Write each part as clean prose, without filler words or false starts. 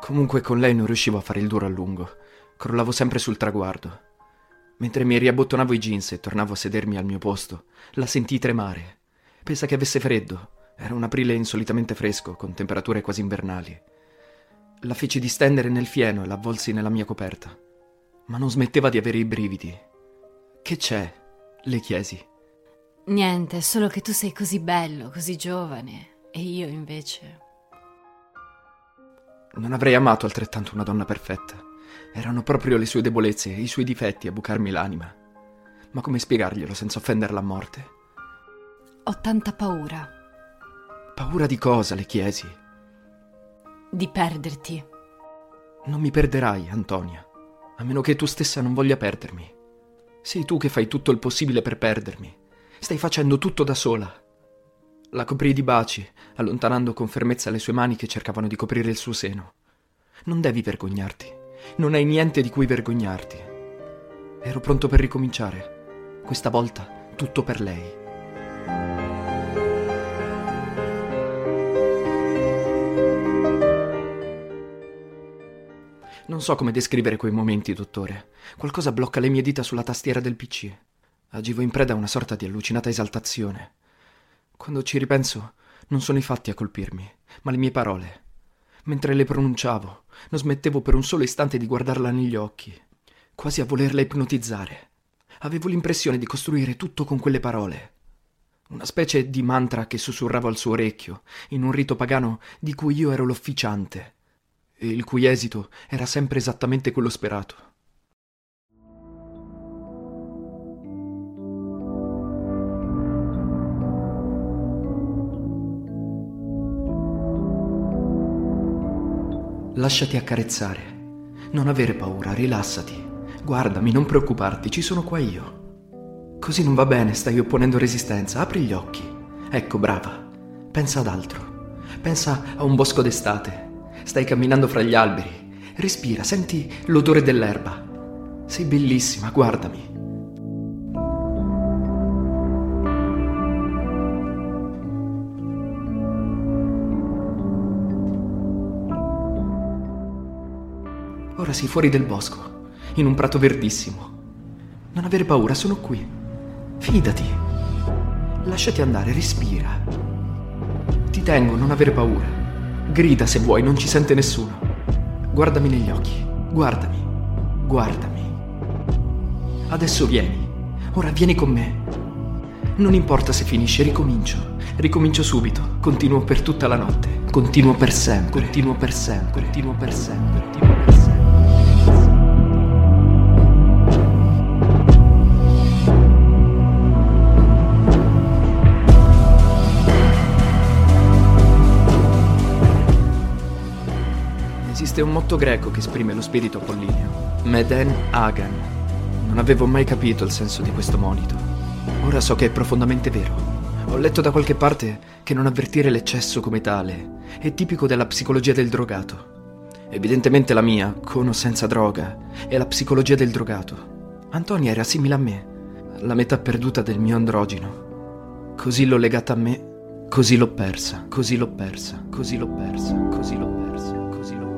Comunque con lei non riuscivo a fare il duro a lungo. Crollavo sempre sul traguardo. Mentre mi riabbottonavo i jeans e tornavo a sedermi al mio posto, la sentii tremare. Pensa che avesse freddo. Era un aprile insolitamente fresco, con temperature quasi invernali. La feci distendere nel fieno e la avvolsi nella mia coperta. Ma non smetteva di avere i brividi. «Che c'è?» le chiesi. Niente, è solo che tu sei così bello, così giovane, e io invece... Non avrei amato altrettanto una donna perfetta. Erano proprio le sue debolezze e i suoi difetti a bucarmi l'anima. Ma come spiegarglielo senza offenderla a morte? Ho tanta paura. Paura di cosa, le chiesi? Di perderti. Non mi perderai, Antonia, a meno che tu stessa non voglia perdermi. Sei tu che fai tutto il possibile per perdermi. Stai facendo tutto da sola. La coprii di baci, allontanando con fermezza le sue mani che cercavano di coprire il suo seno. Non devi vergognarti. Non hai niente di cui vergognarti. Ero pronto per ricominciare. Questa volta tutto per lei. Non so come descrivere quei momenti, dottore. Qualcosa blocca le mie dita sulla tastiera del PC. Agivo in preda a una sorta di allucinata esaltazione. Quando ci ripenso, non sono i fatti a colpirmi, ma le mie parole. Mentre le pronunciavo, non smettevo per un solo istante di guardarla negli occhi, quasi a volerla ipnotizzare. Avevo l'impressione di costruire tutto con quelle parole. Una specie di mantra che sussurravo al suo orecchio, in un rito pagano di cui io ero l'officiante, e il cui esito era sempre esattamente quello sperato. Lasciati accarezzare. Non avere paura, rilassati. Guardami, non preoccuparti, ci sono qua io. Così non va bene, stai opponendo resistenza. Apri gli occhi. Ecco, brava. Pensa ad altro. Pensa a un bosco d'estate. Stai camminando fra gli alberi. Respira, senti l'odore dell'erba. Sei bellissima, guardami. Ora sei fuori del bosco, in un prato verdissimo. Non avere paura, sono qui. Fidati. Lasciati andare, respira. Ti tengo, non avere paura. Grida se vuoi, non ci sente nessuno. Guardami negli occhi, guardami, guardami. Adesso vieni, ora vieni con me. Non importa se finisce, ricomincio subito. Continuo per tutta la notte, continuo per sempre, continuo per sempre, continuo per sempre, continuo per sempre. Esiste un motto greco che esprime lo spirito apollineo. Meden Agan. Non avevo mai capito il senso di questo monito. Ora so che è profondamente vero. Ho letto da qualche parte che non avvertire l'eccesso come tale è tipico della psicologia del drogato. Evidentemente la mia, con o senza droga, è la psicologia del drogato. Antonia era simile a me, la metà perduta del mio androgeno. Così l'ho legata a me, così l'ho persa, così l'ho persa, così l'ho persa, così l'ho persa, così l'ho persa.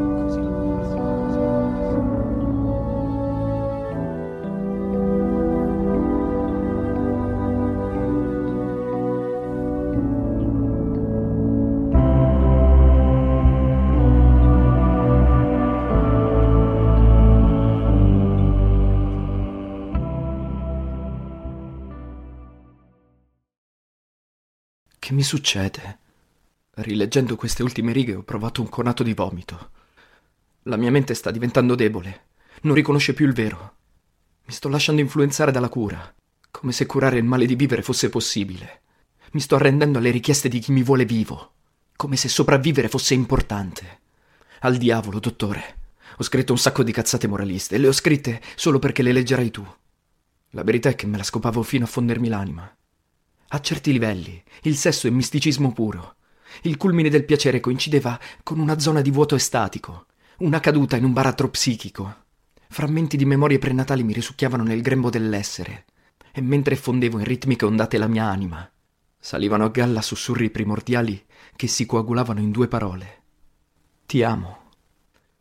Che mi succede? Rileggendo queste ultime righe ho provato un conato di vomito. La mia mente sta diventando debole, non riconosce più il vero. Mi sto lasciando influenzare dalla cura, come se curare il male di vivere fosse possibile. Mi sto arrendendo alle richieste di chi mi vuole vivo, come se sopravvivere fosse importante. Al diavolo, dottore. Ho scritto un sacco di cazzate moraliste e le ho scritte solo perché le leggerai tu. La verità è che me la scopavo fino a fondermi l'anima. A certi livelli, il sesso è misticismo puro. Il culmine del piacere coincideva con una zona di vuoto estatico, una caduta in un baratro psichico. Frammenti di memorie prenatali mi risucchiavano nel grembo dell'essere, e mentre fondevo in ritmiche ondate la mia anima, salivano a galla sussurri primordiali che si coagulavano in due parole. Ti amo.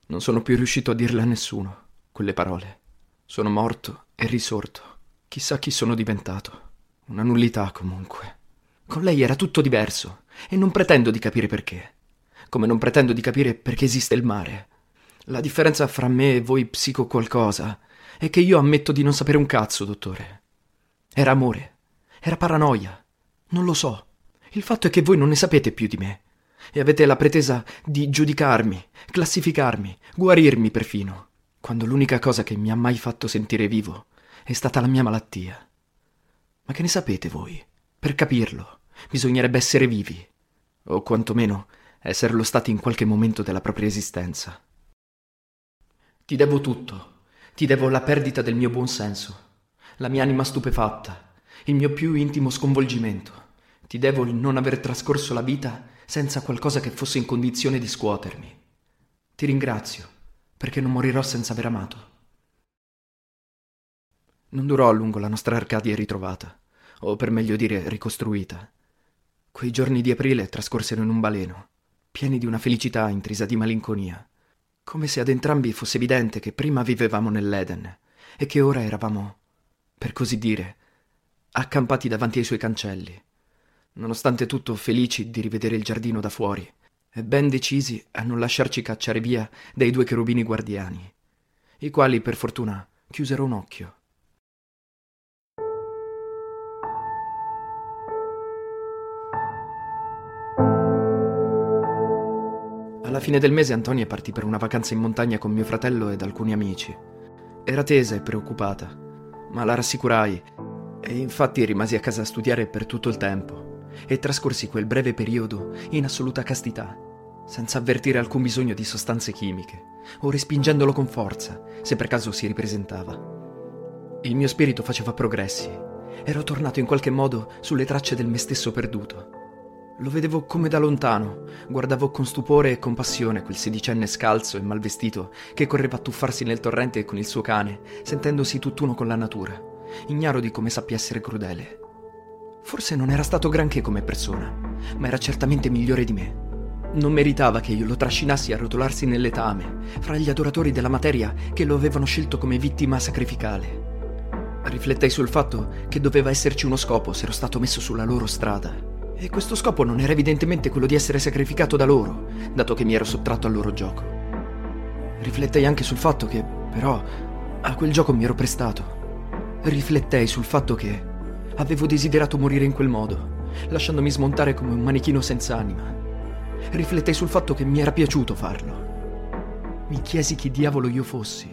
Non sono più riuscito a dirle a nessuno quelle parole. Sono morto e risorto. Chissà chi sono diventato. Una nullità, comunque. Con lei era tutto diverso e non pretendo di capire perché. Come non pretendo di capire perché esiste il mare. La differenza fra me e voi psico qualcosa è che io ammetto di non sapere un cazzo, dottore. Era amore. Era paranoia. Non lo so. Il fatto è che voi non ne sapete più di me. E avete la pretesa di giudicarmi, classificarmi, guarirmi perfino, quando l'unica cosa che mi ha mai fatto sentire vivo è stata la mia malattia. Ma che ne sapete voi? Per capirlo, bisognerebbe essere vivi, o quantomeno esserlo stati in qualche momento della propria esistenza. Ti devo tutto. Ti devo la perdita del mio buon senso, la mia anima stupefatta, il mio più intimo sconvolgimento. Ti devo il non aver trascorso la vita senza qualcosa che fosse in condizione di scuotermi. Ti ringrazio, perché non morirò senza aver amato. Non durò a lungo la nostra Arcadia ritrovata, o per meglio dire ricostruita. Quei giorni di aprile trascorsero in un baleno, pieni di una felicità intrisa di malinconia, come se ad entrambi fosse evidente che prima vivevamo nell'Eden e che ora eravamo, per così dire, accampati davanti ai suoi cancelli, nonostante tutto felici di rivedere il giardino da fuori e ben decisi a non lasciarci cacciare via dai due cherubini guardiani, i quali per fortuna chiusero un occhio. Alla fine del mese Antonia partì per una vacanza in montagna con mio fratello ed alcuni amici. Era tesa e preoccupata, ma la rassicurai e infatti rimasi a casa a studiare per tutto il tempo e trascorsi quel breve periodo in assoluta castità, senza avvertire alcun bisogno di sostanze chimiche o respingendolo con forza se per caso si ripresentava. Il mio spirito faceva progressi. Ero tornato in qualche modo sulle tracce del me stesso perduto. Lo vedevo come da lontano, guardavo con stupore e compassione quel sedicenne scalzo e malvestito che correva a tuffarsi nel torrente con il suo cane, sentendosi tutt'uno con la natura, ignaro di come sappia essere crudele. Forse non era stato granché come persona, ma era certamente migliore di me. Non meritava che io lo trascinassi a rotolarsi nel letame, fra gli adoratori della materia che lo avevano scelto come vittima sacrificale. Riflettei sul fatto che doveva esserci uno scopo se ero stato messo sulla loro strada. E questo scopo non era evidentemente quello di essere sacrificato da loro, dato che mi ero sottratto al loro gioco. Riflettei anche sul fatto che, però, a quel gioco mi ero prestato. Riflettei sul fatto che avevo desiderato morire in quel modo, lasciandomi smontare come un manichino senza anima. Riflettei sul fatto che mi era piaciuto farlo. Mi chiesi chi diavolo io fossi.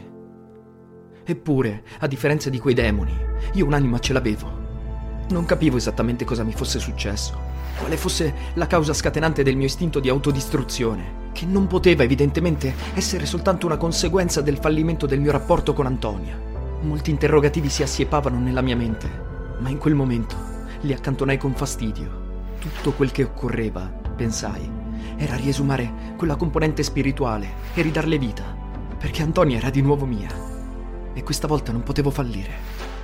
Eppure, a differenza di quei demoni, io un'anima ce l'avevo. Non capivo esattamente cosa mi fosse successo, quale fosse la causa scatenante del mio istinto di autodistruzione, che non poteva evidentemente essere soltanto una conseguenza del fallimento del mio rapporto con Antonia. Molti interrogativi si assiepavano nella mia mente, ma in quel momento li accantonai con fastidio. Tutto quel che occorreva, pensai, era riesumare quella componente spirituale e ridarle vita, perché Antonia era di nuovo mia, e questa volta non potevo fallire.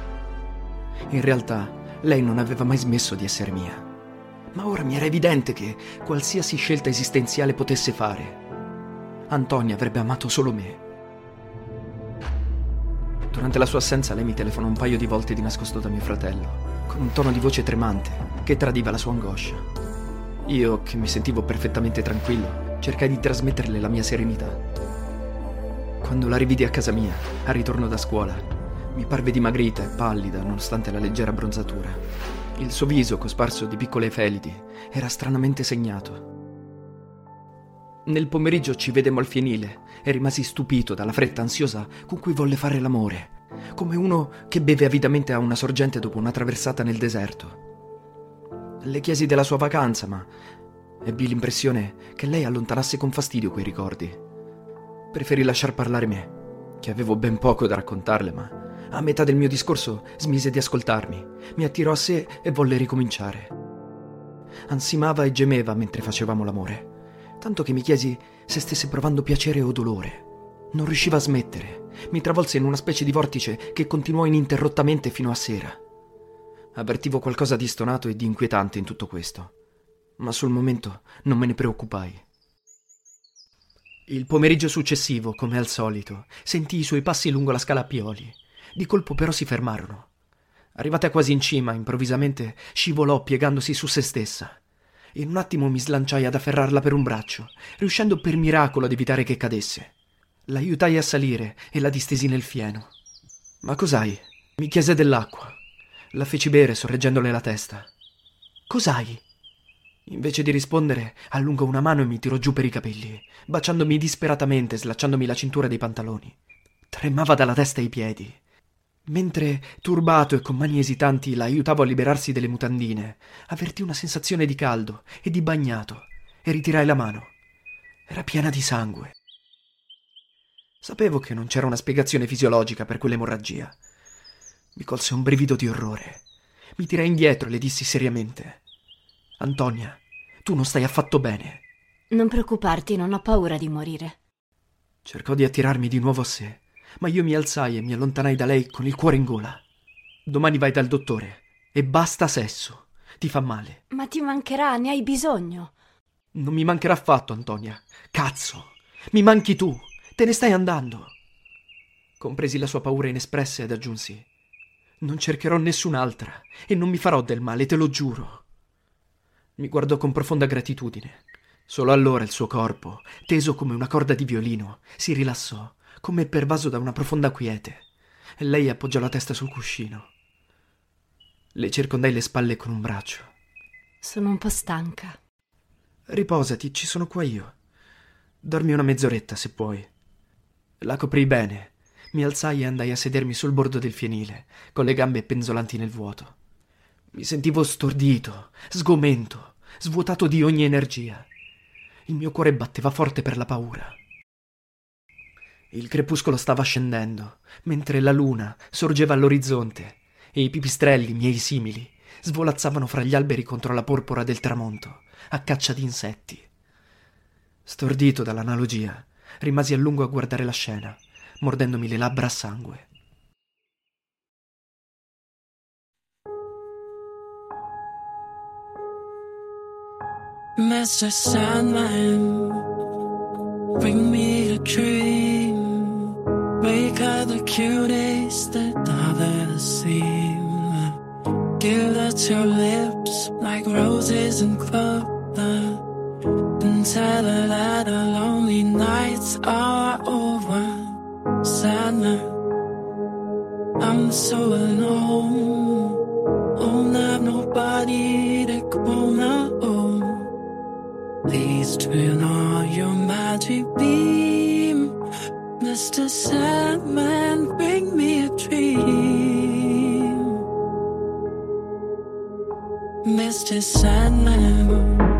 In realtà, lei non aveva mai smesso di essere mia, ma ora mi era evidente che, qualsiasi scelta esistenziale potesse fare, Antonia avrebbe amato solo me. Durante la sua assenza lei mi telefonò un paio di volte di nascosto da mio fratello, con un tono di voce tremante che tradiva la sua angoscia. Io, che mi sentivo perfettamente tranquillo, cercai di trasmetterle la mia serenità. Quando la rividi a casa mia, al ritorno da scuola, mi parve dimagrita e pallida nonostante la leggera abbronzatura. Il suo viso, cosparso di piccole felidi, era stranamente segnato. Nel pomeriggio ci vedemmo al fienile e rimasi stupito dalla fretta ansiosa con cui volle fare l'amore, come uno che beve avidamente a una sorgente dopo una traversata nel deserto. Le chiesi della sua vacanza, ma ebbi l'impressione che lei allontanasse con fastidio quei ricordi. Preferì lasciar parlare me, che avevo ben poco da raccontarle, ma a metà del mio discorso smise di ascoltarmi, mi attirò a sé e volle ricominciare. Ansimava e gemeva mentre facevamo l'amore, tanto che mi chiesi se stesse provando piacere o dolore. Non riusciva a smettere, mi travolse in una specie di vortice che continuò ininterrottamente fino a sera. Avvertivo qualcosa di stonato e di inquietante in tutto questo, ma sul momento non me ne preoccupai. Il pomeriggio successivo, come al solito, sentii i suoi passi lungo la scala a pioli. Di colpo però si fermarono. Arrivata quasi in cima, improvvisamente scivolò piegandosi su se stessa. In un attimo mi slanciai ad afferrarla per un braccio, riuscendo per miracolo ad evitare che cadesse. L'aiutai a salire e la distesi nel fieno. «Ma cos'hai?» Mi chiese dell'acqua. La feci bere sorreggendole la testa. «Cos'hai?» Invece di rispondere, allungò una mano e mi tirò giù per i capelli, baciandomi disperatamente, slacciandomi la cintura dei pantaloni. Tremava dalla testa ai piedi. Mentre, turbato e con mani esitanti, la aiutavo a liberarsi delle mutandine, avvertii una sensazione di caldo e di bagnato e ritirai la mano. Era piena di sangue. Sapevo che non c'era una spiegazione fisiologica per quell'emorragia. Mi colse un brivido di orrore. Mi tirai indietro e le dissi seriamente: «Antonia, tu non stai affatto bene». Non preoccuparti, non ho paura di morire. Cercò di attirarmi di nuovo a sé, ma io mi alzai e mi allontanai da lei con il cuore in gola. «Domani vai dal dottore e basta sesso. Ti fa male». Ma ti mancherà, ne hai bisogno. «Non mi mancherà affatto, Antonia. Cazzo! Mi manchi tu! Te ne stai andando!» Compresi la sua paura inespressa ed aggiunsi: «Non cercherò nessun'altra e non mi farò del male, te lo giuro». Mi guardò con profonda gratitudine. Solo allora il suo corpo, teso come una corda di violino, si rilassò, come pervaso da una profonda quiete, e lei appoggiò la testa sul cuscino. Le circondai le spalle con un braccio. Sono un po' stanca. «Riposati, ci sono qua io. Dormi una mezz'oretta, se puoi». La coprii bene. Mi alzai e andai a sedermi sul bordo del fienile, con le gambe penzolanti nel vuoto. Mi sentivo stordito, sgomento, svuotato di ogni energia. Il mio cuore batteva forte per la paura. Il crepuscolo stava scendendo, mentre la luna sorgeva all'orizzonte e i pipistrelli, miei simili, svolazzavano fra gli alberi contro la porpora del tramonto, a caccia di insetti. Stordito dall'analogia, rimasi a lungo a guardare la scena, mordendomi le labbra a sangue. Mr. Sandman, bring me a dream. Make her the cutest that I've ever seen. Give her to your lips like roses and clover, and tell her that her lonely nights are over. Sandman, I'm so alone. Won't have nobody to call home. Please turn on your magic beam. Mr. Sandman, bring me a dream. Mr. Sandman.